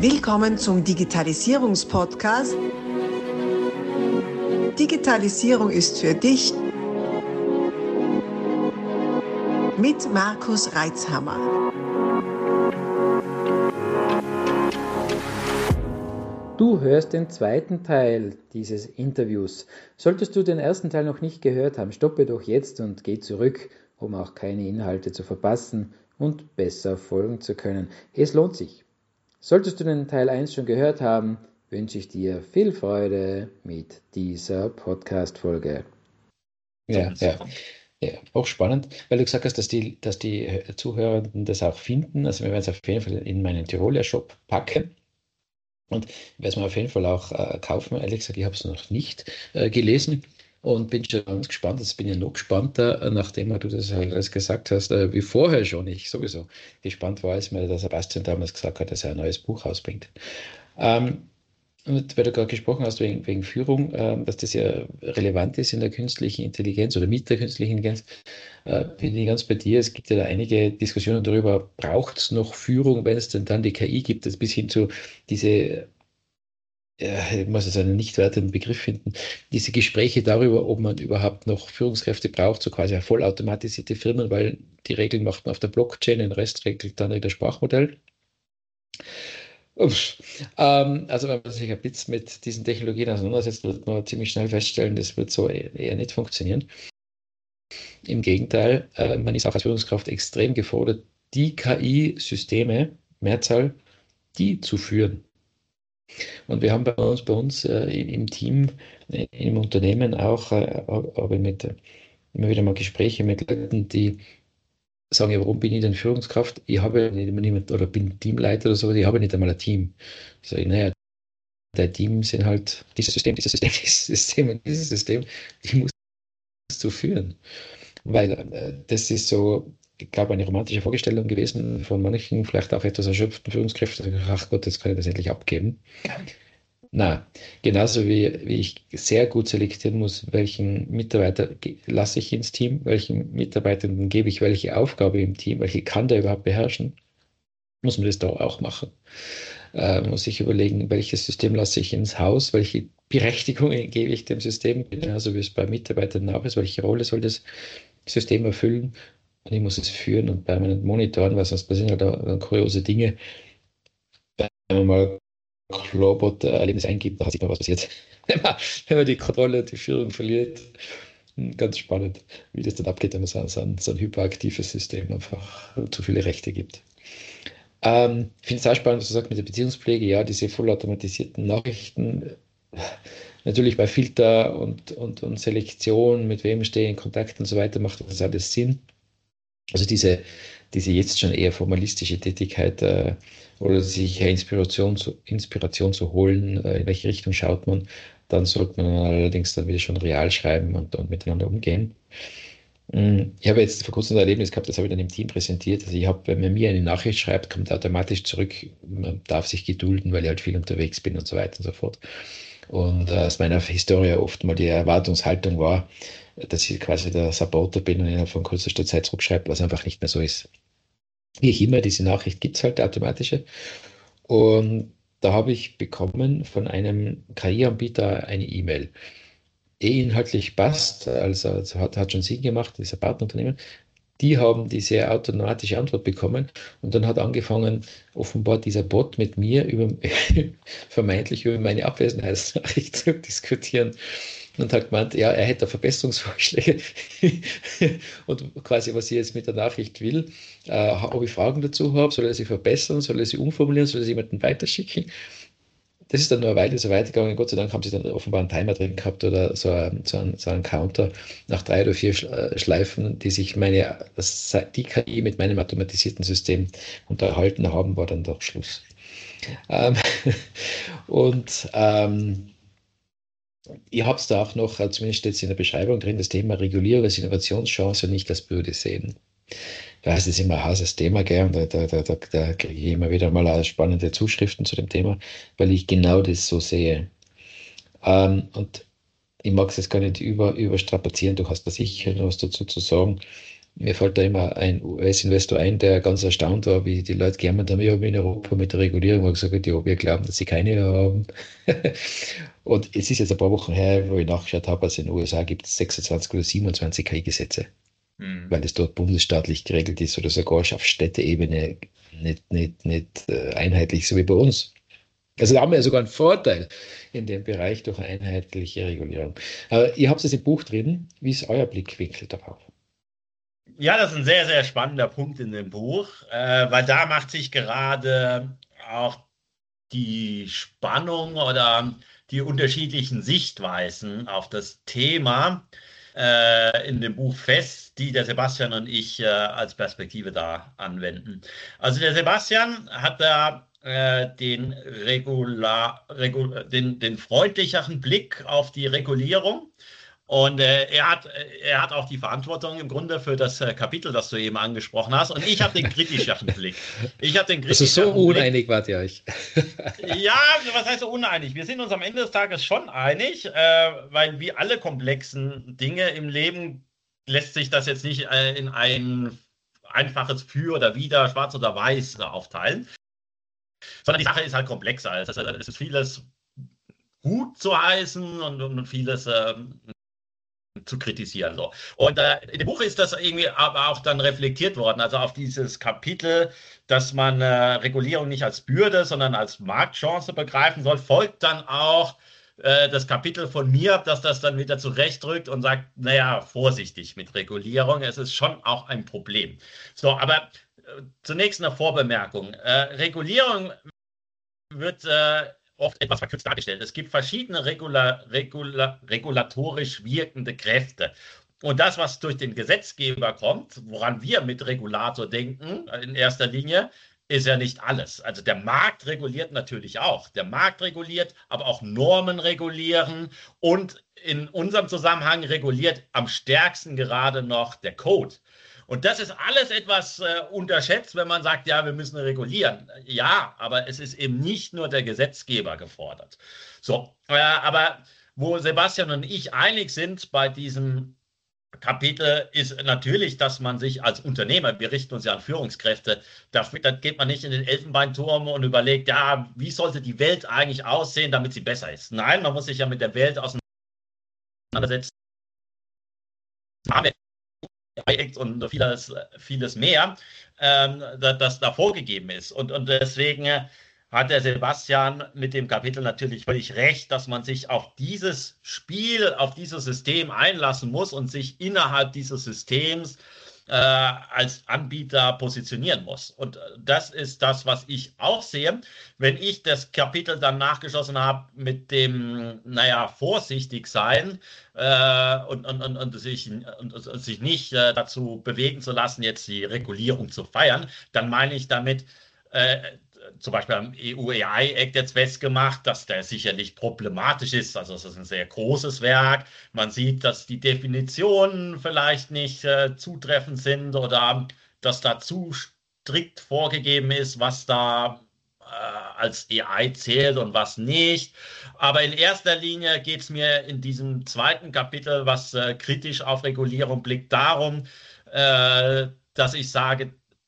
Willkommen zum Digitalisierungspodcast. Digitalisierung ist für dich mit Markus Reitzhammer. Du hörst den zweiten Teil dieses Interviews. Solltest du den ersten Teil noch nicht gehört haben, stoppe doch jetzt und geh zurück, um auch keine Inhalte zu verpassen und besser folgen zu können. Es lohnt sich. Solltest du den Teil 1 schon gehört haben, wünsche ich dir viel Freude mit dieser Podcast-Folge. Ja, auch spannend, weil du gesagt hast, dass die Zuhörenden das auch finden. Also wir werden es auf jeden Fall in meinen Tiroler Shop packen. Und ich werde es mir auf jeden Fall auch kaufen. Ehrlich gesagt, ich habe es noch nicht gelesen und bin schon ganz gespannt. Jetzt bin ich noch gespannter, nachdem du das alles gesagt hast, wie vorher schon. Ich sowieso gespannt war, als mir der Sebastian damals gesagt hat, dass er ein neues Buch rausbringt. Und weil du gerade gesprochen hast wegen Führung, dass das ja relevant ist in der künstlichen Intelligenz oder mit der künstlichen Intelligenz, bin ich ganz bei dir. Es gibt ja da einige Diskussionen darüber, braucht es noch Führung, wenn es denn dann die KI gibt, das bis hin zu diese, ich muss jetzt einen nicht wertenden Begriff finden, diese Gespräche darüber, ob man überhaupt noch Führungskräfte braucht, so quasi vollautomatisierte Firmen, weil die Regeln macht man auf der Blockchain, den Rest regelt dann das Sprachmodell. Also wenn man sich ein bisschen mit diesen Technologien auseinandersetzt, wird man ziemlich schnell feststellen, das wird so eher nicht funktionieren. Im Gegenteil, man ist auch als Führungskraft extrem gefordert, die KI-Systeme, Mehrzahl, die zu führen. Und wir haben bei uns im Team, im Unternehmen auch, habe ich immer wieder mal Gespräche mit Leuten, die sagen, ja, warum bin ich denn Führungskraft? Ich habe niemand oder bin Teamleiter oder so, ich habe nicht einmal ein Team. Ich sage, naja, dein Team sind halt dieses System und dieses System, die musst du führen. Weil das ist so, ich glaube, eine romantische Vorstellung gewesen von manchen, vielleicht auch etwas erschöpften Führungskräften. Ach Gott, jetzt kann ich das endlich abgeben. Na, genauso wie ich sehr gut selektieren muss, welchen Mitarbeiter lasse ich ins Team, welchen Mitarbeitenden gebe ich welche Aufgabe im Team, welche kann der überhaupt beherrschen, muss man das da auch machen. Muss ich überlegen, welches System lasse ich ins Haus, welche Berechtigungen gebe ich dem System, genauso wie es bei Mitarbeitern auch ist, welche Rolle soll das System erfüllen und ich muss es führen und permanent monitoren, weil sonst passieren halt auch kuriose Dinge. Wenn man mal Clawbot-Erlebnis eingibt, da sieht man, was passiert, wenn man die Kontrolle und die Führung verliert. Ganz spannend, wie das dann abgeht, wenn man so ein hyperaktives System einfach zu viele Rechte gibt. Ich finde es auch spannend, was du sagst mit der Beziehungspflege. Ja, diese vollautomatisierten Nachrichten, natürlich bei Filter und Selektion, mit wem stehe ich in Kontakt und so weiter, macht das alles Sinn. Also diese jetzt schon eher formalistische Tätigkeit oder sich Inspiration zu holen, in welche Richtung schaut man, dann sollte man allerdings dann wieder schon real schreiben und miteinander umgehen. Ich habe jetzt vor kurzem ein Erlebnis gehabt, das habe ich dann im Team präsentiert. Also wenn man mir eine Nachricht schreibt, kommt automatisch zurück, man darf sich gedulden, weil ich halt viel unterwegs bin und so weiter und so fort. Und aus meiner Historie oft mal die Erwartungshaltung war, dass ich quasi der Supporter bin und innerhalb von kürzester Zeit zurückschreibe, was einfach nicht mehr so ist. Wie ich immer, diese Nachricht gibt es halt automatische. Und da habe ich bekommen von einem KI-Anbieter eine E-Mail. Inhaltlich passt, also hat schon Sinn gemacht, dieser Partnerunternehmen. Die haben diese automatische Antwort bekommen und dann hat angefangen, offenbar dieser Bot mit mir vermeintlich über meine Abwesenheitsnachricht zu diskutieren und hat gemeint, ja, er hätte Verbesserungsvorschläge und quasi, was ich jetzt mit der Nachricht will, ob ich Fragen dazu habe, soll er sie verbessern, soll er sie umformulieren, soll er sie jemanden weiterschicken. Das ist dann nur eine Weile so weitergegangen. Gott sei Dank haben sie dann offenbar einen Timer drin gehabt oder so einen Counter nach 3 oder 4 Schleifen, die sich die KI mit meinem automatisierten System unterhalten haben, war dann doch Schluss. Und ihr habt da auch noch, zumindest steht es in der Beschreibung drin, das Thema Regulierung als Innovationschance und nicht als Bürde sehen. Ja, es ist immer ein heißes Thema, gell? Und da kriege ich immer wieder mal spannende Zuschriften zu dem Thema, weil ich genau das so sehe. Und ich mag es jetzt gar nicht überstrapazieren, du hast da sicher noch was dazu zu sagen. Mir fällt da immer ein US-Investor ein, der ganz erstaunt war, wie die Leute gejammert haben, ja, in Europa mit der Regulierung, und gesagt, ja, wir glauben, dass sie keine haben. Und es ist jetzt ein paar Wochen her, wo ich nachgeschaut habe, also in den USA gibt es 26 oder 27 KI-Gesetze, weil es dort bundesstaatlich geregelt ist oder sogar auf Städteebene nicht einheitlich, so wie bei uns. Also da haben wir ja sogar einen Vorteil in dem Bereich durch eine einheitliche Regulierung. Aber ihr habt es im Buch drin. Wie ist euer Blickwinkel darauf? Ja, das ist ein sehr, sehr spannender Punkt in dem Buch, weil da macht sich gerade auch die Spannung oder die unterschiedlichen Sichtweisen auf das Thema in dem Buch fest, die der Sebastian und ich als Perspektive da anwenden. Also der Sebastian hat da den freundlicheren Blick auf die Regulierung. Und er hat auch die Verantwortung im Grunde für das Kapitel, das du eben angesprochen hast. Und ich habe den kritischeren Blick. Also so uneinig wart ihr euch. Ja, was heißt so uneinig? Wir sind uns am Ende des Tages schon einig, weil wie alle komplexen Dinge im Leben lässt sich das jetzt nicht in ein einfaches Für oder Wider, Schwarz oder Weiß aufteilen. Sondern die Sache ist halt komplexer. Es ist vieles gut zu heißen und vieles zu kritisieren. So. Und in dem Buch ist das irgendwie aber auch dann reflektiert worden, also auf dieses Kapitel, dass man Regulierung nicht als Bürde, sondern als Marktchance begreifen soll, folgt dann auch das Kapitel von mir, dass das dann wieder zurechtrückt und sagt, naja, vorsichtig mit Regulierung, es ist schon auch ein Problem. So, aber zunächst eine Vorbemerkung. Regulierung wird oft etwas verkürzt dargestellt. Es gibt verschiedene regulatorisch wirkende Kräfte. Und das, was durch den Gesetzgeber kommt, woran wir mit Regulator denken, in erster Linie, ist ja nicht alles. Also der Markt reguliert natürlich auch. Der Markt reguliert, aber auch Normen regulieren. Und in unserem Zusammenhang reguliert am stärksten gerade noch der Code. Und das ist alles etwas unterschätzt, wenn man sagt, ja, wir müssen regulieren. Ja, aber es ist eben nicht nur der Gesetzgeber gefordert. So, aber wo Sebastian und ich einig sind bei diesem Kapitel ist natürlich, dass man sich als Unternehmer, wir richten uns ja an Führungskräfte, da geht man nicht in den Elfenbeinturm und überlegt, ja, wie sollte die Welt eigentlich aussehen, damit sie besser ist. Nein, man muss sich ja mit der Welt auseinandersetzen. Und vieles mehr, das da vorgegeben ist. Und deswegen hat der Sebastian mit dem Kapitel natürlich völlig recht, dass man sich auf dieses Spiel, auf dieses System einlassen muss und sich innerhalb dieses Systems als Anbieter positionieren muss. Und das ist das, was ich auch sehe. Wenn ich das Kapitel dann nachgeschlossen habe mit dem, naja, vorsichtig sein und sich nicht dazu bewegen zu lassen, jetzt die Regulierung zu feiern, dann meine ich damit, zum Beispiel am EU-AI-Act jetzt festgemacht, dass der sicherlich problematisch ist. Also es ist ein sehr großes Werk. Man sieht, dass die Definitionen vielleicht nicht zutreffend sind oder dass da zu strikt vorgegeben ist, was da als AI zählt und was nicht. Aber in erster Linie geht es mir in diesem zweiten Kapitel, was kritisch auf Regulierung blickt, darum, dass ich sage,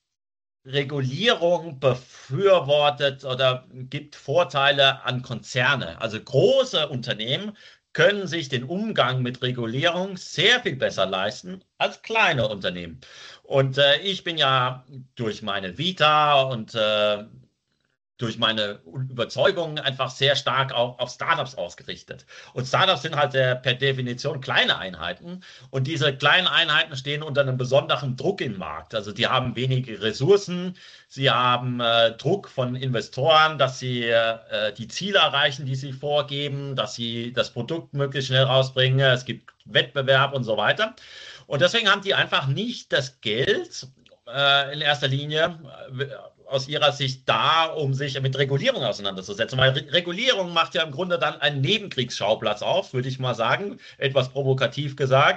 Regulierung befürwortet oder gibt Vorteile an Konzerne. Also große Unternehmen können sich den Umgang mit Regulierung sehr viel besser leisten als kleine Unternehmen. Und ich bin ja durch meine Vita und durch meine Überzeugung einfach sehr stark auch auf Startups ausgerichtet. Und Startups sind halt per Definition kleine Einheiten. Und diese kleinen Einheiten stehen unter einem besonderen Druck im Markt. Also die haben wenige Ressourcen. Sie haben Druck von Investoren, dass sie die Ziele erreichen, die sie vorgeben, dass sie das Produkt möglichst schnell rausbringen. Es gibt Wettbewerb und so weiter. Und deswegen haben die einfach nicht das Geld in erster Linie aus ihrer Sicht da, um sich mit Regulierung auseinanderzusetzen. Weil Regulierung macht ja im Grunde dann einen Nebenkriegsschauplatz auf, würde ich mal sagen, etwas provokativ gesagt,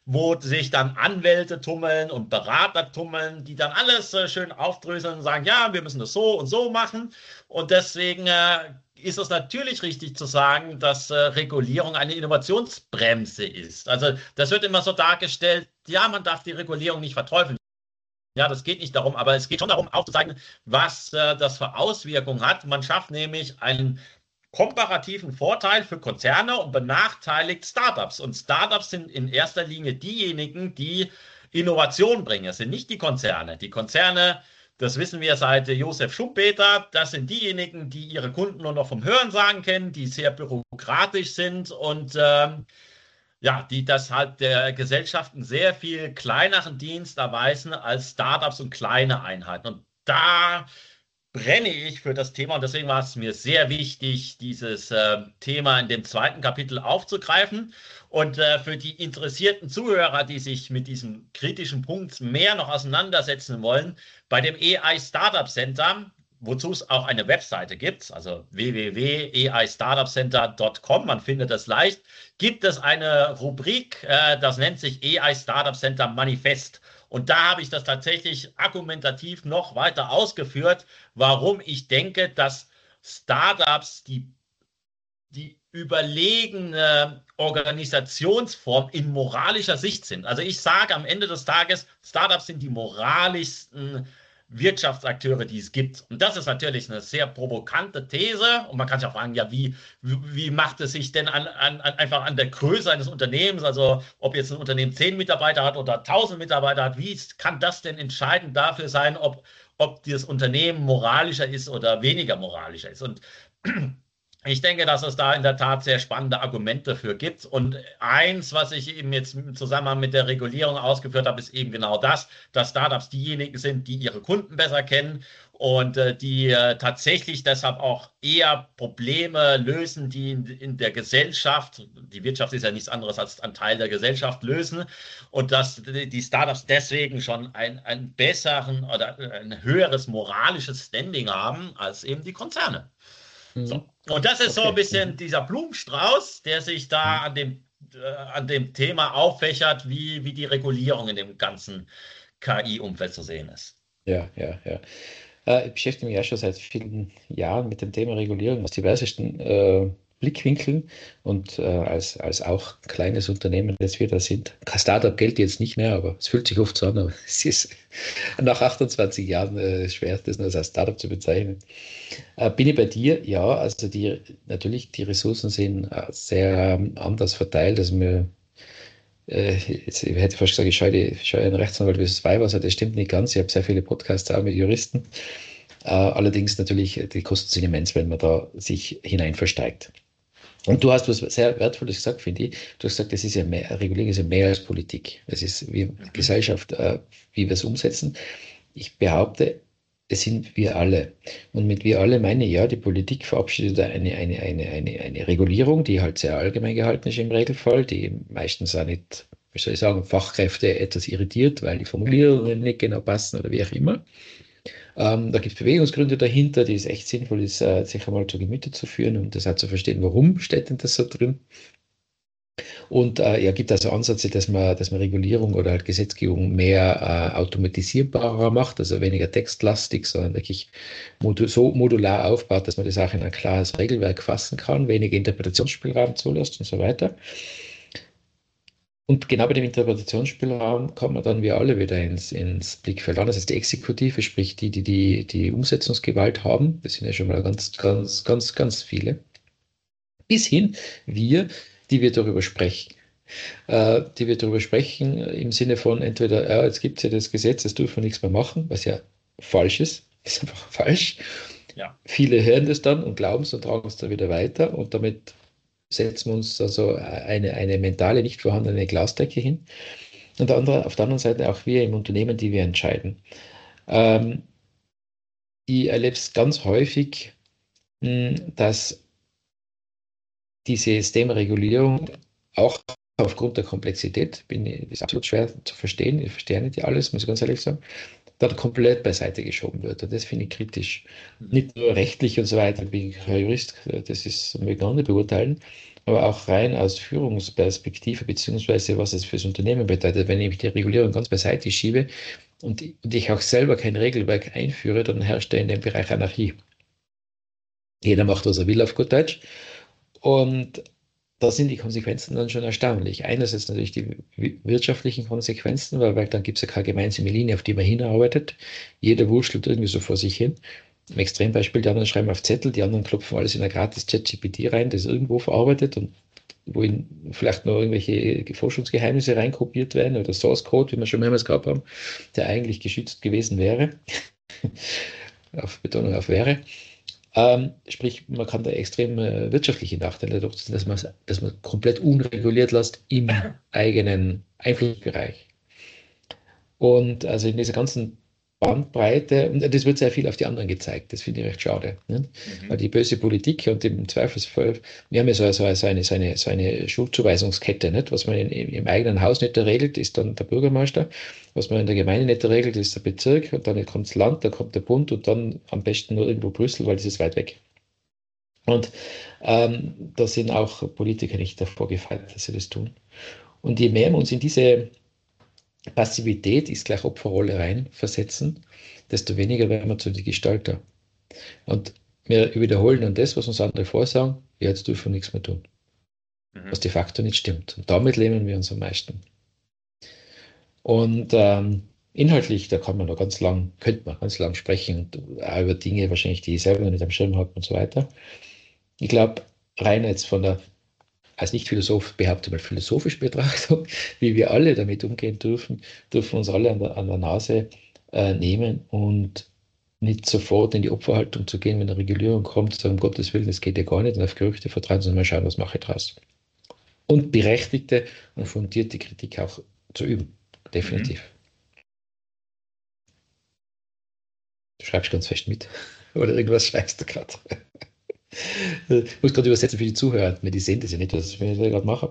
wo sich dann Anwälte tummeln und Berater tummeln, die dann alles schön aufdröseln und sagen, ja, wir müssen das so und so machen. Und deswegen ist es natürlich richtig zu sagen, dass Regulierung eine Innovationsbremse ist. Also das wird immer so dargestellt, ja, man darf die Regulierung nicht verteufeln. Ja, das geht nicht darum, aber es geht schon darum, aufzuzeigen, was das für Auswirkungen hat. Man schafft nämlich einen komparativen Vorteil für Konzerne und benachteiligt Startups. Und Startups sind in erster Linie diejenigen, die Innovation bringen. Es sind nicht die Konzerne. Die Konzerne, das wissen wir seit Josef Schumpeter, das sind diejenigen, die ihre Kunden nur noch vom Hörensagen kennen, die sehr bürokratisch sind und ja, die deshalb der Gesellschaft einen sehr viel kleineren Dienst erweisen als Startups und kleine Einheiten. Und da brenne ich für das Thema und deswegen war es mir sehr wichtig, dieses Thema in dem zweiten Kapitel aufzugreifen. Und für die interessierten Zuhörer, die sich mit diesem kritischen Punkt mehr noch auseinandersetzen wollen, bei dem AI Startup Center, wozu es auch eine Webseite gibt, also www.aistartupcenter.com, man findet das leicht, gibt es eine Rubrik, das nennt sich AI Startup Center Manifest. Und da habe ich das tatsächlich argumentativ noch weiter ausgeführt, warum ich denke, dass Startups die überlegene Organisationsform in moralischer Sicht sind. Also ich sage am Ende des Tages, Startups sind die moralischsten Wirtschaftsakteure, die es gibt. Und das ist natürlich eine sehr provokante These. Und man kann sich auch fragen, ja, wie macht es sich denn einfach an der Größe eines Unternehmens, also ob jetzt ein Unternehmen 10 Mitarbeiter hat oder 1000 Mitarbeiter hat, wie kann das denn entscheidend dafür sein, ob das Unternehmen moralischer ist oder weniger moralischer ist? Und ich denke, dass es da in der Tat sehr spannende Argumente dafür gibt. Und eins, was ich eben jetzt im Zusammenhang mit der Regulierung ausgeführt habe, ist eben genau das, dass Startups diejenigen sind, die ihre Kunden besser kennen und die tatsächlich deshalb auch eher Probleme lösen, die in der Gesellschaft, die Wirtschaft ist ja nichts anderes als ein Teil der Gesellschaft, lösen. Und dass die Startups deswegen schon ein besseren oder ein höheres moralisches Standing haben als eben die Konzerne. So. Und das ist so ein bisschen dieser Blumenstrauß, der sich da an dem Thema auffächert, wie die Regulierung in dem ganzen KI-Umfeld zu sehen ist. Ja. Ich beschäftige mich ja schon seit vielen Jahren mit dem Thema Regulierung aus diversesten Blickwinkeln und als auch kleines Unternehmen, das wir da sind. Startup gilt jetzt nicht mehr, aber es fühlt sich oft so an, aber es ist nach 28 Jahren schwer, das nur als Startup zu bezeichnen. Bin ich bei dir? Ja, also natürlich die Ressourcen sind sehr anders verteilt. Also ich hätte fast gesagt, ich scheue einen Rechtsanwalt wie Weihwasser, das stimmt nicht ganz. Ich habe sehr viele Podcasts auch mit Juristen. Allerdings natürlich, die Kosten sind immens, wenn man da sich hinein versteigt. Und du hast was sehr Wertvolles gesagt, finde ich. Du hast gesagt, das ist ja Regulierung ist ja mehr als Politik. Es ist wie Gesellschaft, wie wir es umsetzen. Ich behaupte, es sind wir alle. Und mit wir alle meine ich, ja, die Politik verabschiedet eine Regulierung, die halt sehr allgemein gehalten ist im Regelfall, die meistens auch nicht, wie soll ich sagen, Fachkräfte etwas irritiert, weil die Formulierungen nicht genau passen oder wie auch immer. Da gibt es Bewegungsgründe dahinter, die es echt sinnvoll ist, sich einmal zu Gemüte zu führen und das auch zu verstehen, warum steht denn das so drin. Und gibt also Ansätze, dass man Regulierung oder halt Gesetzgebung mehr automatisierbarer macht, also weniger textlastig, sondern wirklich so modular aufbaut, dass man das auch in ein klares Regelwerk fassen kann, weniger Interpretationsspielraum zulässt und so weiter. Und genau bei dem Interpretationsspielraum kommt man dann wie alle wieder ins Blickfeld an. Das heißt, die Exekutive, sprich die Umsetzungsgewalt haben, das sind ja schon mal ganz viele. Bis hin die wir darüber sprechen. Im Sinne von entweder, jetzt gibt es ja das Gesetz, das dürfen wir nichts mehr machen, was ja falsch ist einfach falsch. Ja. Viele hören das dann und glauben es und tragen es dann wieder weiter und damit setzen wir uns also eine mentale, nicht vorhandene Glasdecke hin. Und auf der anderen Seite auch wir im Unternehmen, die wir entscheiden. Ich erlebe es ganz häufig, dass diese Systemregulierung auch aufgrund der Komplexität, ist absolut schwer zu verstehen, ich verstehe nicht alles, muss ich ganz ehrlich sagen, dann komplett beiseite geschoben wird. Und das finde ich kritisch. Nicht nur rechtlich und so weiter, ich bin kein Jurist, das ist mögen andere beurteilen, aber auch rein aus Führungsperspektive, beziehungsweise was es fürs Unternehmen bedeutet. Wenn ich die Regulierung ganz beiseite schiebe und ich auch selber kein Regelwerk einführe, dann herrscht da in dem Bereich Anarchie. Jeder macht, was er will, auf gut Deutsch. Und da sind die Konsequenzen dann schon erstaunlich. Einerseits natürlich die wirtschaftlichen Konsequenzen, weil dann gibt es ja keine gemeinsame Linie, auf die man hinarbeitet. Jeder wurschtelt irgendwie so vor sich hin. Im Extrembeispiel, die anderen schreiben auf Zettel, die anderen klopfen alles in ein gratis ChatGPT rein, das irgendwo verarbeitet und wo vielleicht noch irgendwelche Forschungsgeheimnisse reinkopiert werden oder Source Code, wie wir schon mehrmals gehabt haben, der eigentlich geschützt gewesen wäre. Auf Betonung auf wäre. Sprich, man kann da extrem wirtschaftliche Nachteile dadurch, dass man komplett unreguliert lässt im eigenen Einflussbereich. Und also in dieser ganzen Bandbreite, und das wird sehr viel auf die anderen gezeigt, das finde ich recht schade. Ne? Weil die böse Politik und im Zweifelsfall, wir haben ja so eine Schuldzuweisungskette, nicht? Was man im eigenen Haus nicht regelt, ist dann der Bürgermeister, was man in der Gemeinde nicht regelt, ist der Bezirk, und dann kommt das Land, dann kommt der Bund und dann am besten nur irgendwo Brüssel, weil das ist weit weg. Und da sind auch Politiker nicht davor gefeit, dass sie das tun. Und je mehr wir uns in diese Passivität ist gleich Opferrolle rein versetzen, desto weniger werden wir zu den Gestalter. Und wir wiederholen dann das, was uns andere vorsagen, ja, jetzt dürfen wir nichts mehr tun. Was de facto nicht stimmt. Und damit lähmen wir uns am meisten. Und inhaltlich, da könnte man ganz lang sprechen und auch über Dinge wahrscheinlich, die ich selber noch nicht am Schirm habe und so weiter. Ich glaube, rein jetzt als Nicht-Philosoph behaupte mal philosophische Betrachtung, wie wir alle damit umgehen dürfen wir uns alle an der Nase nehmen und nicht sofort in die Opferhaltung zu gehen, wenn eine Regulierung kommt, zu sagen, um Gottes Willen, das geht ja gar nicht, und auf Gerüchte vertrauen, sondern mal schauen, was mache ich draus. Und berechtigte und fundierte Kritik auch zu üben, definitiv. Du schreibst ganz fest mit. Oder irgendwas schreibst du gerade. Ich muss gerade übersetzen für die Zuhörer, weil die sehen das ja nicht, was ich gerade mache.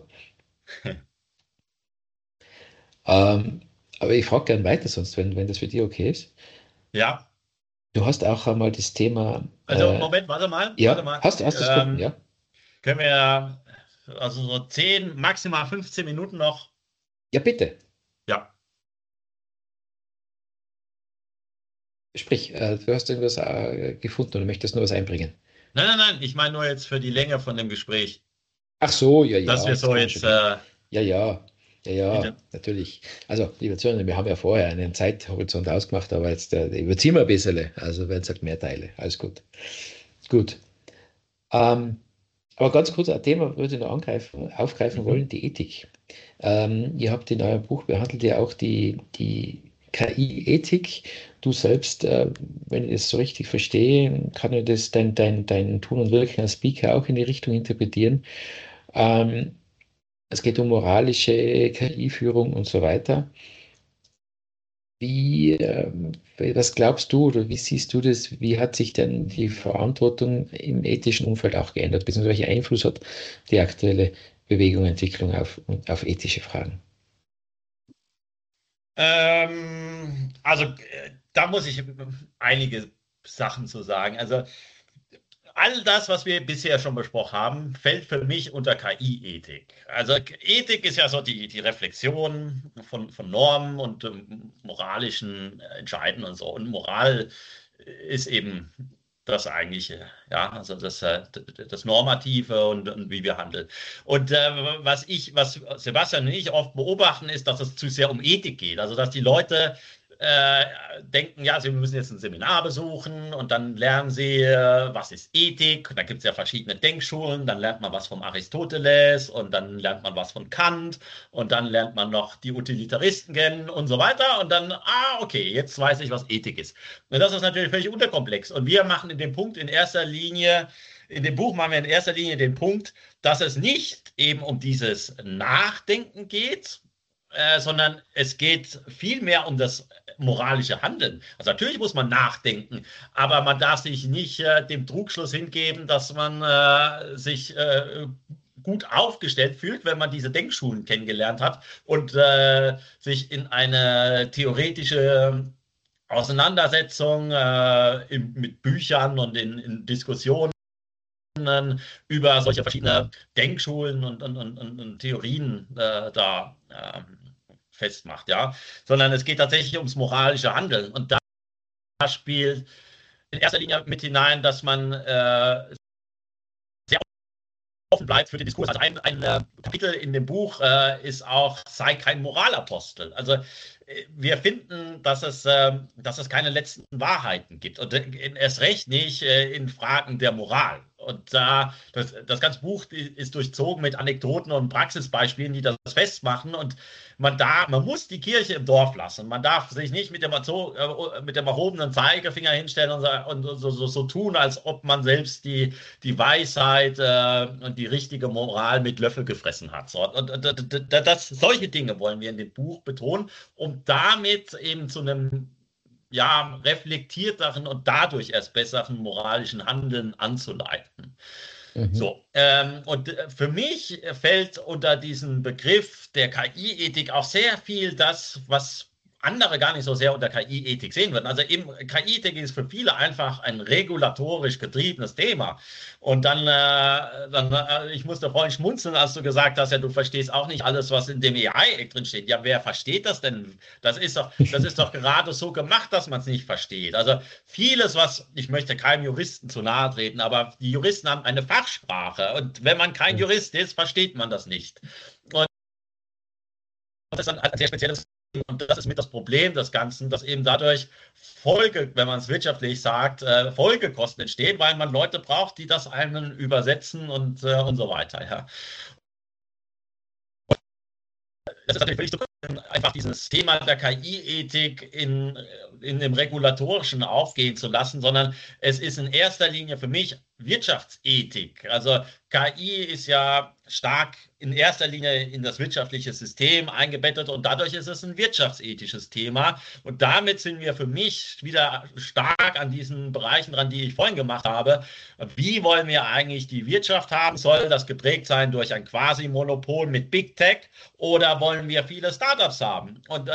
Aber ich frage gerne weiter sonst, wenn das für dich okay ist. Ja. Du hast auch einmal das Thema. Also, Moment, warte mal. Ja, warte mal. hast du das gut? Ja. Können wir also so 10, maximal 15 Minuten noch? Ja, bitte. Ja. Sprich, du hast irgendwas gefunden oder möchtest nur was einbringen? Nein, ich meine nur jetzt für die Länge von dem Gespräch. Ach so, ja. Dass wir so jetzt. Ja, natürlich. Also, liebe Zuhörer, wir haben ja vorher einen Zeithorizont ausgemacht, aber jetzt überziehen wir ein bisschen. Also, wenn es sagt, mehr Teile. Alles gut. Gut. Aber ganz kurz ein Thema würde ich noch aufgreifen wollen, die Ethik. Ihr habt in eurem Buch behandelt ja auch die KI-Ethik. Du selbst, wenn ich das so richtig verstehe, kann ich das dein Tun und Wirken als Speaker auch in die Richtung interpretieren. Es geht um moralische KI-Führung und so weiter. Was glaubst du oder wie siehst du das? Wie hat sich denn die Verantwortung im ethischen Umfeld auch geändert? Beziehungsweise welchen Einfluss hat die aktuelle Bewegung, Entwicklung auf ethische Fragen? Also da muss ich einige Sachen zu sagen. Also all das, was wir bisher schon besprochen haben, fällt für mich unter KI-Ethik. Also Ethik ist ja so die Reflexion von Normen und moralischen Entscheiden und so. Und Moral ist eben das Eigentliche, ja, also das Normative und wie wir handeln. Und was Sebastian und ich oft beobachten, ist, dass es zu sehr um Ethik geht. Also dass die Leute denken, ja, sie müssen jetzt ein Seminar besuchen und dann lernen sie, was ist Ethik. Und da gibt es ja verschiedene Denkschulen. Dann lernt man was von Aristoteles und dann lernt man was von Kant und dann lernt man noch die Utilitaristen kennen und so weiter. Und dann, okay, jetzt weiß ich, was Ethik ist. Und das ist natürlich völlig unterkomplex. Und wir machen in dem Buch machen wir in erster Linie den Punkt, dass es nicht eben um dieses Nachdenken geht, sondern es geht vielmehr um das moralische Handeln. Also natürlich muss man nachdenken, aber man darf sich nicht dem Trugschluss hingeben, dass man sich gut aufgestellt fühlt, wenn man diese Denkschulen kennengelernt hat und sich in eine theoretische Auseinandersetzung mit Büchern und in Diskussionen über solche verschiedene Denkschulen und Theorien festmacht, ja, sondern es geht tatsächlich ums moralische Handeln. Und da spielt in erster Linie mit hinein, dass man sehr offen bleibt für den Diskurs. Also ein Kapitel in dem Buch ist auch, sei kein Moralapostel. Also wir finden, dass es keine letzten Wahrheiten gibt und erst recht nicht in Fragen der Moral. Und das ganze Buch ist durchzogen mit Anekdoten und Praxisbeispielen, die das festmachen. Und man muss die Kirche im Dorf lassen. Man darf sich nicht mit dem erhobenen Zeigefinger hinstellen und so tun, als ob man selbst die Weisheit und die richtige Moral mit Löffel gefressen hat. Und solche Dinge wollen wir in dem Buch betonen, um damit eben zu einem reflektierteren und dadurch erst besseren moralischen Handeln anzuleiten. So, und für mich fällt unter diesen Begriff der KI-Ethik auch sehr viel das, was andere gar nicht so sehr unter KI-Ethik sehen würden. Also eben KI-Ethik ist für viele einfach ein regulatorisch getriebenes Thema. Und dann ich musste vorhin schmunzeln, als du gesagt hast, ja, du verstehst auch nicht alles, was in dem AI-Act drin steht. Ja, wer versteht das denn? Das ist doch gerade so gemacht, dass man es nicht versteht. Also vieles, ich möchte keinem Juristen zu nahe treten, aber die Juristen haben eine Fachsprache. Und wenn man kein Jurist ist, versteht man das nicht. Und das ist dann ein sehr spezielles. Und das ist mit das Problem des Ganzen, dass eben dadurch wenn man es wirtschaftlich sagt, Folgekosten entstehen, weil man Leute braucht, die das einem übersetzen und so weiter. Ja. Das ist natürlich völlig so, einfach dieses Thema der KI-Ethik in dem Regulatorischen aufgehen zu lassen, sondern es ist in erster Linie für mich Wirtschaftsethik. Also KI ist ja stark in erster Linie in das wirtschaftliche System eingebettet und dadurch ist es ein wirtschaftsethisches Thema. Und damit sind wir für mich wieder stark an diesen Bereichen dran, die ich vorhin gemacht habe. Wie wollen wir eigentlich die Wirtschaft haben? Soll das geprägt sein durch ein Quasi-Monopol mit Big Tech oder wollen wir viele Startups haben? Und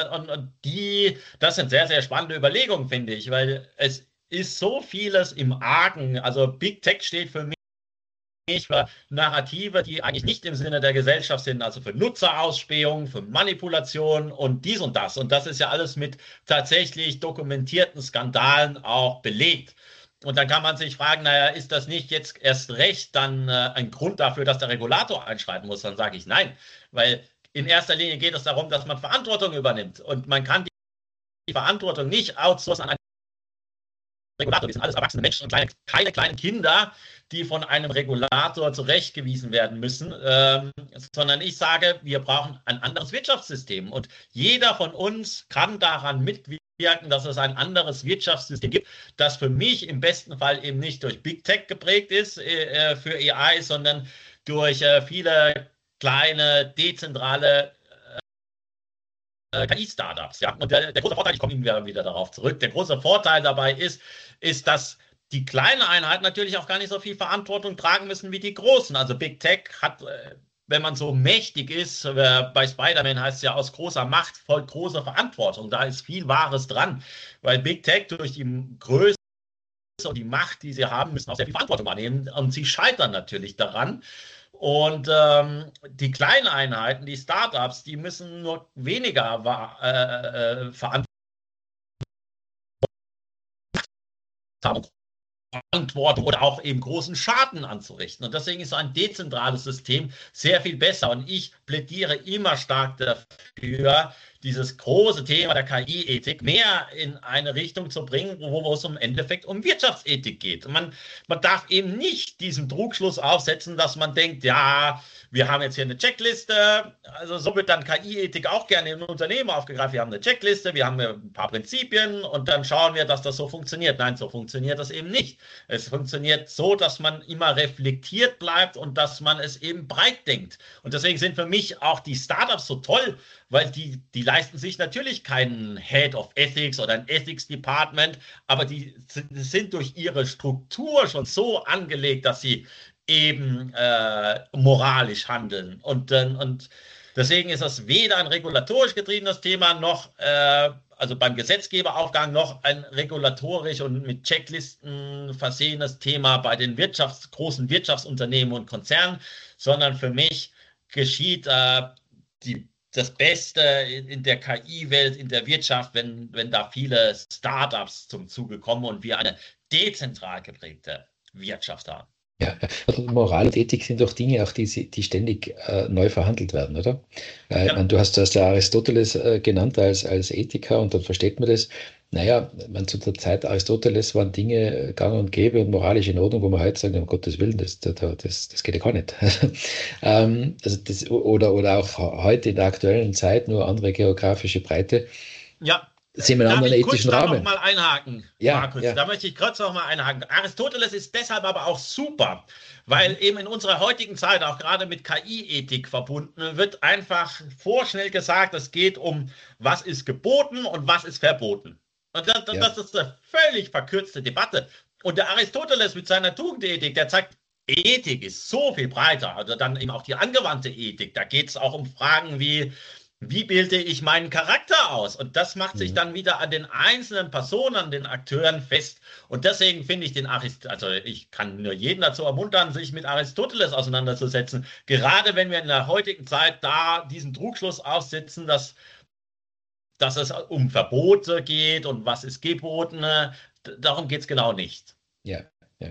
das sind sehr, sehr spannende Überlegungen, finde ich, weil es ist so vieles im Argen. Also Big Tech steht für mich für Narrative, die eigentlich nicht im Sinne der Gesellschaft sind, also für Nutzerausspähung, für Manipulation und dies und das. Und das ist ja alles mit tatsächlich dokumentierten Skandalen auch belegt. Und dann kann man sich fragen, naja, ist das nicht jetzt erst recht dann ein Grund dafür, dass der Regulator einschreiten muss? Dann sage ich nein, weil in erster Linie geht es darum, dass man Verantwortung übernimmt. Und man kann die Verantwortung nicht outsourcen an einen Regulator. Wir sind alles erwachsene Menschen und keine kleinen Kinder, die von einem Regulator zurechtgewiesen werden müssen, sondern ich sage, wir brauchen ein anderes Wirtschaftssystem. Und jeder von uns kann daran mitwirken, dass es ein anderes Wirtschaftssystem gibt, das für mich im besten Fall eben nicht durch Big Tech geprägt ist für AI, sondern durch viele kleine, dezentrale KI-Startups. Ja. Und der große Vorteil, ich komme wieder darauf zurück, der große Vorteil dabei ist, dass die kleinen Einheiten natürlich auch gar nicht so viel Verantwortung tragen müssen wie die großen. Also Big Tech hat, wenn man so mächtig ist, bei Spider-Man heißt es ja, aus großer Macht folgt große Verantwortung. Da ist viel Wahres dran, weil Big Tech durch die Größe und die Macht, die sie haben, müssen auch sehr viel Verantwortung wahrnehmen und sie scheitern natürlich daran. Und die kleinen Einheiten, die Startups, die müssen nur weniger Verantwortung oder auch eben großen Schaden anzurichten. Und deswegen ist so ein dezentrales System sehr viel besser. Und ich plädiere immer stark dafür, dieses große Thema der KI-Ethik mehr in eine Richtung zu bringen, wo es im Endeffekt um Wirtschaftsethik geht. Man darf eben nicht diesen Trugschluss aufsetzen, dass man denkt, ja, wir haben jetzt hier eine Checkliste, also so wird dann KI-Ethik auch gerne in Unternehmen aufgegriffen. Wir haben eine Checkliste, wir haben ein paar Prinzipien und dann schauen wir, dass das so funktioniert. Nein, so funktioniert das eben nicht. Es funktioniert so, dass man immer reflektiert bleibt und dass man es eben breit denkt. Und deswegen sind für mich auch die Startups so toll, weil die leisten sich natürlich keinen Head of Ethics oder ein Ethics Department, aber die sind durch ihre Struktur schon so angelegt, dass sie eben moralisch handeln. Und deswegen ist das weder ein regulatorisch getriebenes Thema noch also beim Gesetzgeberaufgang noch ein regulatorisch und mit Checklisten versehenes Thema bei den großen Wirtschaftsunternehmen und Konzernen, sondern für mich geschieht das Beste in der KI-Welt, in der Wirtschaft, wenn da viele Startups zum Zuge kommen und wir eine dezentral geprägte Wirtschaft haben. Ja, also Moral und Ethik sind doch Dinge, auch die ständig neu verhandelt werden, oder? Ja. Du hast ja Aristoteles genannt als Ethiker und dann versteht man das. Naja, zu der Zeit Aristoteles waren Dinge gang und gäbe und moralisch in Ordnung, wo man heute sagt, um Gottes Willen, das geht ja gar nicht. Oder auch heute in der aktuellen Zeit nur andere geografische Breite. Ja. Sind wir in einem anderen ethischen Rahmen. Da noch mal einhaken, ja, Markus. Ja. Da möchte ich kurz noch mal einhaken. Aristoteles ist deshalb aber auch super, weil eben in unserer heutigen Zeit, auch gerade mit KI-Ethik verbunden, wird einfach vorschnell gesagt, es geht um, was ist geboten und was ist verboten. Und das ist eine völlig verkürzte Debatte. Und der Aristoteles mit seiner Tugendethik, der zeigt, Ethik ist so viel breiter. Also dann eben auch die angewandte Ethik. Da geht es auch um Fragen wie bilde ich meinen Charakter aus? Und das macht sich dann wieder an den einzelnen Personen, an den Akteuren fest. Und deswegen finde ich ich kann nur jeden dazu ermuntern, sich mit Aristoteles auseinanderzusetzen. Gerade wenn wir in der heutigen Zeit da diesen Trugschluss aufsetzen, dass es um Verbote geht und was ist geboten, darum geht es genau nicht. Ja.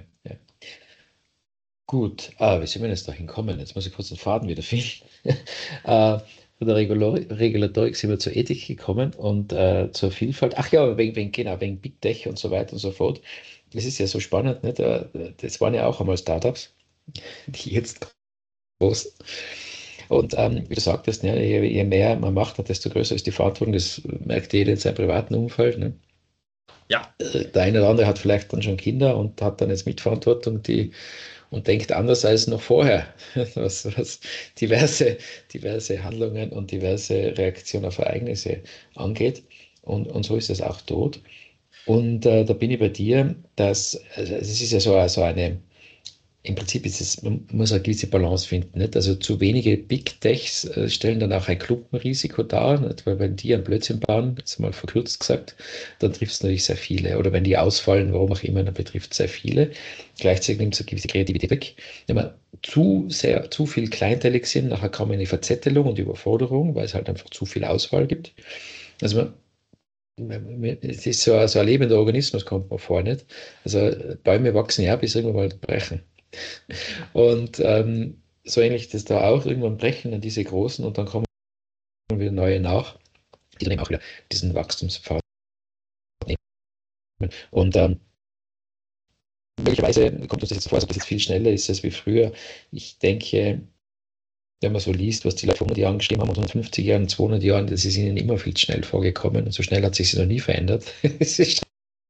Gut, wie sind wir jetzt da hinkommen? Jetzt muss ich kurz den Faden wieder finden. Von der Regulatorik sind wir zur Ethik gekommen und zur Vielfalt. Ach ja, wegen Big Tech und so weiter und so fort. Das ist ja so spannend, nicht? Das waren ja auch einmal Startups, die jetzt groß. Und wie du sagtest, ne, je mehr man macht, desto größer ist die Verantwortung. Das merkt jeder in seinem privaten Umfeld. Ne? Ja. Der eine oder andere hat vielleicht dann schon Kinder und hat dann jetzt Mitverantwortung, und denkt anders als noch vorher, was diverse Handlungen und diverse Reaktionen auf Ereignisse angeht. Und so ist es auch dort. Und da bin ich bei dir, es ist ja so eine, im Prinzip man muss eine gewisse Balance finden. Nicht? Also zu wenige Big Techs stellen dann auch ein Klumpenrisiko dar, nicht? Weil wenn die einen Blödsinn bauen, jetzt mal verkürzt gesagt, dann trifft es natürlich sehr viele. Oder wenn die ausfallen, warum auch immer, dann betrifft es sehr viele. Gleichzeitig nimmt es eine gewisse Kreativität weg. Wenn wir zu viel kleinteilig sind, nachher kommen eine Verzettelung und Überforderung, weil es halt einfach zu viel Auswahl gibt. Also es ist so ein lebender Organismus, kommt man vor, nicht? Also Bäume wachsen ja bis irgendwann mal brechen. Und so ähnlich das da auch, irgendwann brechen dann diese großen und dann kommen wieder neue nach, die dann eben auch wieder diesen Wachstumspfad nehmen. Und möglicherweise kommt uns das jetzt vor, als ob das jetzt viel schneller ist als wie früher. Ich denke, wenn man so liest, was die Leute vor 100 Jahren geschrieben haben, und 150 Jahren, 200 Jahren, das ist ihnen immer viel schnell vorgekommen und so schnell hat sich sie noch nie verändert. Es ist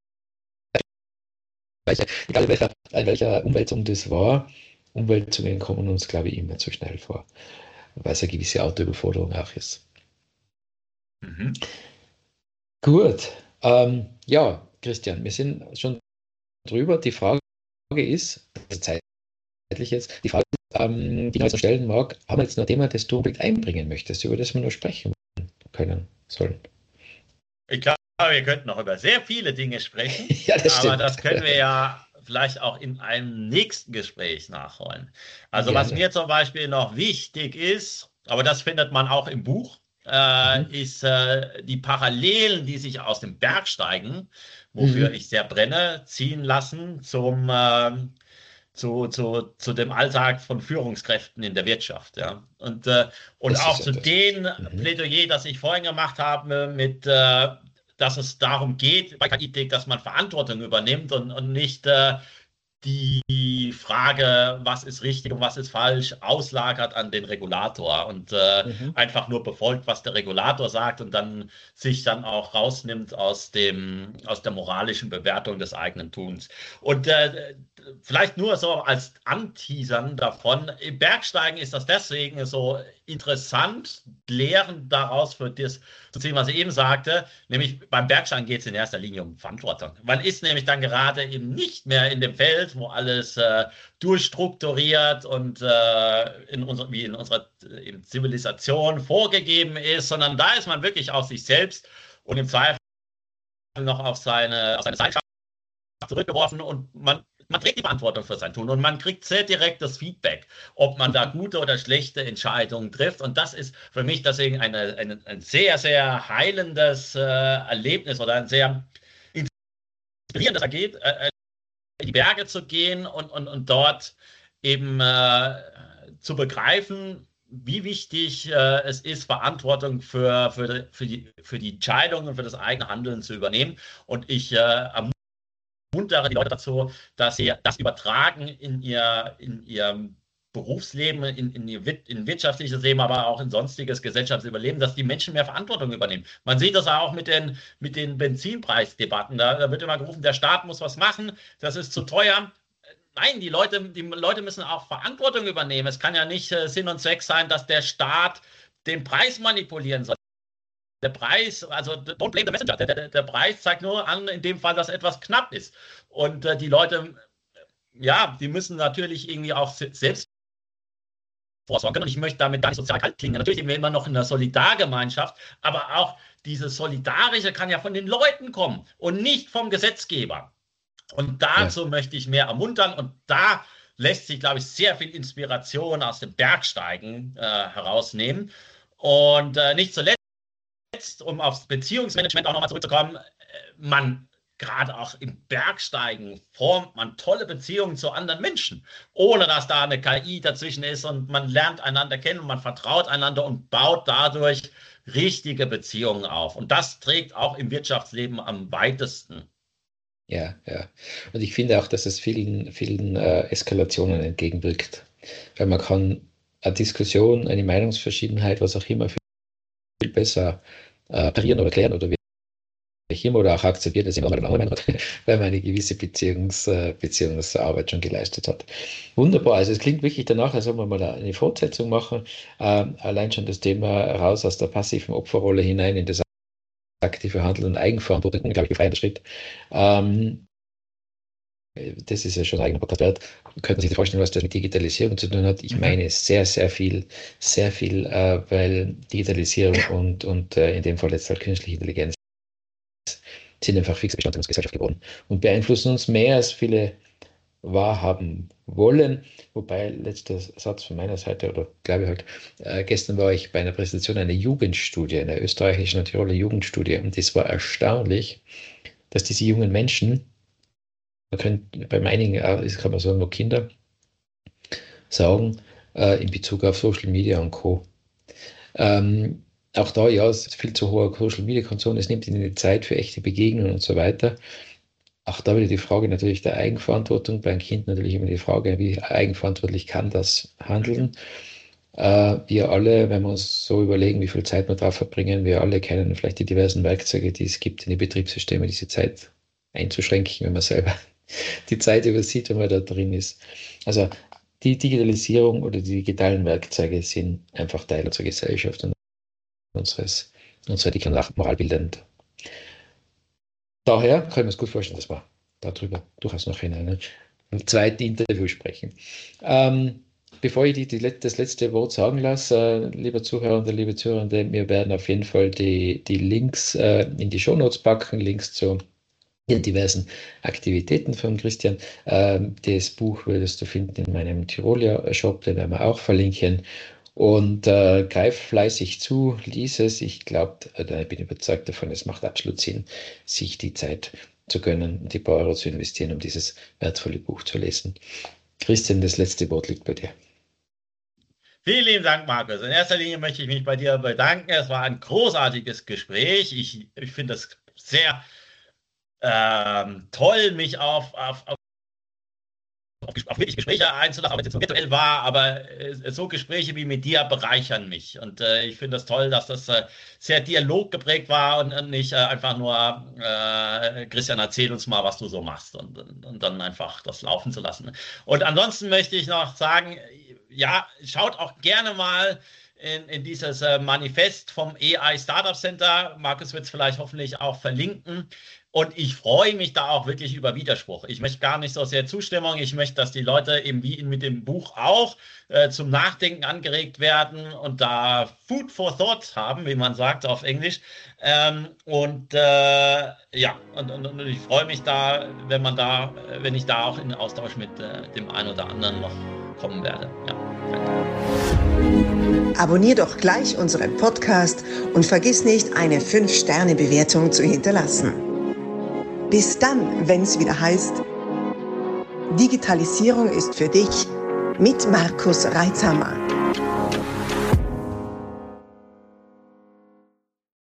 egal in welcher Umwälzung das war, Umwälzungen kommen uns, glaube ich, immer zu schnell vor, weil es eine gewisse Autoüberforderung auch ist. Mhm. Gut, ja, Christian, wir sind schon drüber. Die Frage ist, also zeitlich jetzt, die Frage, die ich jetzt stellen mag, haben wir jetzt noch ein Thema, das du unbedingt einbringen möchtest, über das wir nur sprechen können sollen? Ich glaube, wir könnten noch über sehr viele Dinge sprechen, ja, aber das können wir ja vielleicht auch in einem nächsten Gespräch nachholen. Also was mir zum Beispiel noch wichtig ist, aber das findet man auch im Buch, ist die Parallelen, die sich aus dem Bergsteigen, wofür ich sehr brenne, ziehen lassen zu dem Alltag von Führungskräften in der Wirtschaft. Ja. Und auch zu dem Plädoyer, das ich vorhin gemacht habe, dass es darum geht, bei KI, dass man Verantwortung übernimmt und nicht die Frage, was ist richtig und was ist falsch, auslagert an den Regulator und einfach nur befolgt, was der Regulator sagt und dann sich dann auch rausnimmt aus der moralischen Bewertung des eigenen Tuns. Und vielleicht nur so als Anteasern davon, im Bergsteigen ist das deswegen so interessant, lehrend daraus für das zu ziehen, was ich eben sagte, nämlich beim Bergsteigen geht es in erster Linie um Verantwortung. Man ist nämlich dann gerade eben nicht mehr in dem Feld, wo alles durchstrukturiert und wie in unserer Zivilisation vorgegeben ist, sondern da ist man wirklich auf sich selbst und im Zweifel noch auf seine Leidenschaft zurückgeworfen und man trägt die Verantwortung für sein Tun und man kriegt sehr direkt das Feedback, ob man da gute oder schlechte Entscheidungen trifft. Und das ist für mich deswegen ein sehr, sehr heilendes Erlebnis oder ein sehr inspirierendes Ergebnis, in die Berge zu gehen und dort eben zu begreifen, wie wichtig es ist, Verantwortung für die Entscheidungen, für das eigene Handeln zu übernehmen. Und ich ermuntere die Leute dazu, dass sie das übertragen in ihr Berufsleben, in wirtschaftliches Leben, aber auch in sonstiges Gesellschaftsüberleben, dass die Menschen mehr Verantwortung übernehmen. Man sieht das auch mit den Benzinpreisdebatten. Da wird immer gerufen, der Staat muss was machen, das ist zu teuer. Nein, die Leute müssen auch Verantwortung übernehmen. Es kann ja nicht Sinn und Zweck sein, dass der Staat den Preis manipulieren soll. Der Preis, also don't blame the messenger. Der Preis zeigt nur an, in dem Fall, dass etwas knapp ist. Und die Leute, ja, die müssen natürlich irgendwie auch selbst vorsorgen können. Und ich möchte damit gar nicht sozial kalt klingen. Natürlich sind wir immer noch in einer Solidargemeinschaft, aber auch dieses Solidarische kann ja von den Leuten kommen und nicht vom Gesetzgeber. Und dazu möchte ich mehr ermuntern. Und da lässt sich, glaube ich, sehr viel Inspiration aus dem Bergsteigen herausnehmen. Und nicht zuletzt, um aufs Beziehungsmanagement auch nochmal zurückzukommen, gerade auch im Bergsteigen formt man tolle Beziehungen zu anderen Menschen, ohne dass da eine KI dazwischen ist und man lernt einander kennen, man vertraut einander und baut dadurch richtige Beziehungen auf. Und das trägt auch im Wirtschaftsleben am weitesten. Ja. Und ich finde auch, dass es vielen Eskalationen entgegenwirkt. Weil man kann eine Diskussion, eine Meinungsverschiedenheit, was auch immer, viel besser parieren oder klären oder wie immer oder auch akzeptieren, dass jemand eine andere Meinung hat, weil man eine gewisse Beziehungsarbeit schon geleistet hat. Wunderbar, also es klingt wirklich danach, als ob wir mal eine Fortsetzung machen. Allein schon das Thema raus aus der passiven Opferrolle hinein in das aktive Handeln und Eigenverantwortung, glaube ich, befreiender Schritt. Das ist ja schon ein eigener Podcast wert. Könnte man sich vorstellen, was das mit Digitalisierung zu tun hat? Ich meine sehr, sehr viel, weil Digitalisierung und in dem Fall jetzt halt künstliche Intelligenz sind einfach fixe Bestandteile unserer Gesellschaft geworden und beeinflussen uns mehr, als viele wahrhaben wollen. Wobei, letzter Satz von meiner Seite, oder glaube ich halt, gestern war ich bei einer Präsentation einer Jugendstudie, einer österreichischen und Tiroler Jugendstudie, und es war erstaunlich, dass diese jungen Menschen, bei einigen kann man sagen, nur Kinder, sagen, in Bezug auf Social Media und Co. Auch da, ja, es ist viel zu hoher Social Media Konsum, es nimmt ihnen die Zeit für echte Begegnungen und so weiter. Auch da wieder die Frage natürlich der Eigenverantwortung. Beim Kind natürlich immer die Frage, wie eigenverantwortlich kann das handeln. Wir alle, wenn wir uns so überlegen, wie viel Zeit wir drauf verbringen, wir alle kennen vielleicht die diversen Werkzeuge, die es gibt in den Betriebssystemen, diese Zeit einzuschränken, wenn man selber die Zeit übersieht, wenn man da drin ist. Also die Digitalisierung oder die digitalen Werkzeuge sind einfach Teil unserer Gesellschaft und unserer Ethik und Moral bildend. Daher kann ich mir es gut vorstellen, dass wir darüber durchaus noch in einem zweiten Interview sprechen. Bevor ich das letzte Wort sagen lasse, lieber Zuhörer und liebe Zuhörende, wir werden auf jeden Fall die Links in die Shownotes packen, Links zu den diversen Aktivitäten von Christian. Das Buch würdest du finden in meinem Tiroler Shop, den werden wir auch verlinken. Und greif fleißig zu, lies es. Ich glaube, ich bin überzeugt davon, es macht absolut Sinn, sich die Zeit zu gönnen und die paar Euro zu investieren, um dieses wertvolle Buch zu lesen. Christian, das letzte Wort liegt bei dir. Vielen lieben Dank, Markus. In erster Linie möchte ich mich bei dir bedanken. Es war ein großartiges Gespräch. Ich finde es sehr toll, mich auf wirklich Gespräche einzulassen, ob es jetzt so virtuell war, aber so Gespräche wie mit dir bereichern mich. Und ich finde es toll, dass das sehr dialoggeprägt war und nicht einfach nur, Christian, erzähl uns mal, was du so machst und dann einfach das laufen zu lassen. Und ansonsten möchte ich noch sagen, ja, schaut auch gerne mal in dieses Manifest vom AI Startup Center. Markus wird es vielleicht hoffentlich auch verlinken. Und ich freue mich da auch wirklich über Widerspruch. Ich möchte gar nicht so sehr Zustimmung. Ich möchte, dass die Leute eben wie mit dem Buch auch zum Nachdenken angeregt werden und da Food for Thought haben, wie man sagt auf Englisch. Und ich freue mich da, wenn ich da auch in Austausch mit dem einen oder anderen noch kommen werde. Ja, danke. Abonnier doch gleich unseren Podcast und vergiss nicht, eine 5-Sterne-Bewertung zu hinterlassen. Bis dann, wenn es wieder heißt, Digitalisierung ist für dich mit Markus Reitzhammer.